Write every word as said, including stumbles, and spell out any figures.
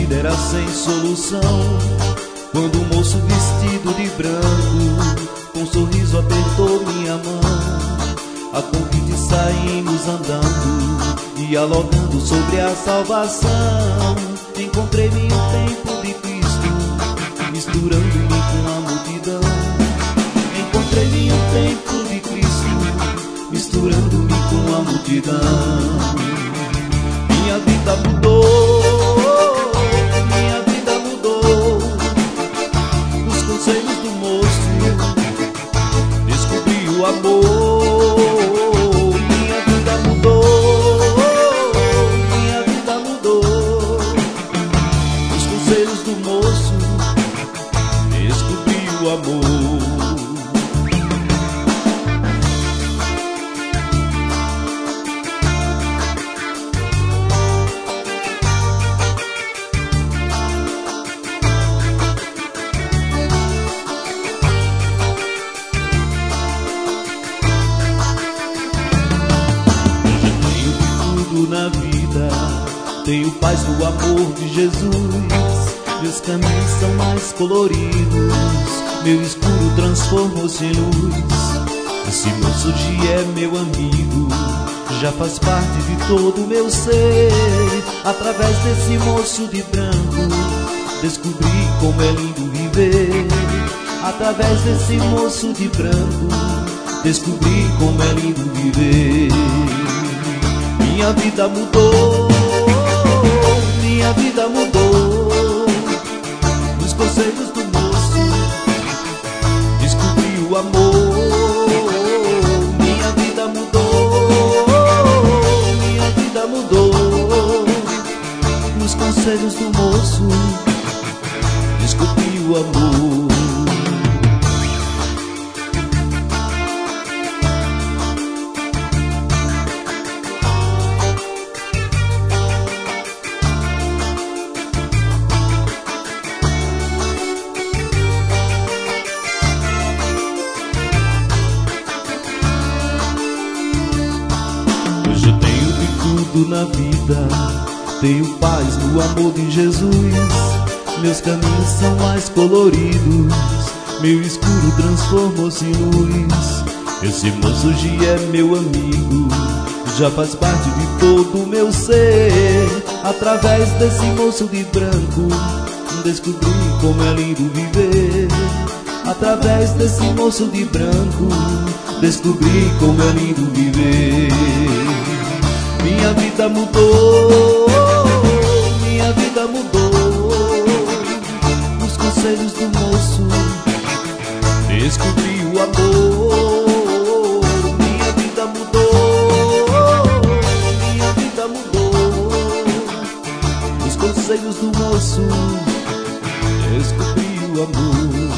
vida era sem solução, quando um moço vestido de branco, com um sorriso apertou minha mão. A convite saímos andando, dialogando sobre a salvação. Encontrei-me um tempo de Cristo, misturando-me com a multidão. Encontrei-me um tempo de Cristo, misturando-me com a multidão. Minha vida mudou, minha vida mudou. Nos conselhos do moço descobri o amor. Minha vida mudou, minha vida mudou. Nos conselhos do moço descobri o amor. Na vida tenho paz no amor de Jesus. Meus caminhos são mais coloridos, meu escuro transformou-se em luz. Esse moço hoje é meu amigo, já faz parte de todo o meu ser. Através desse moço de branco descobri como é lindo viver. Através desse moço de branco descobri como é lindo viver. Minha vida mudou, minha vida mudou. Nos conselhos do moço descobri o amor. Minha vida mudou, minha vida mudou. Nos conselhos do moço descobri o amor. Na vida tenho paz no amor de Jesus. Meus caminhos são mais coloridos, meu escuro transformou-se em luz. Esse moço hoje é meu amigo, já faz parte de todo o meu ser. Através desse moço de branco descobri como é lindo viver. Através desse moço de branco descobri como é lindo viver. Minha vida mudou, minha vida mudou. Nos conselhos do moço descobri o amor. Minha vida mudou, minha vida mudou. Nos conselhos do moço descobri o amor.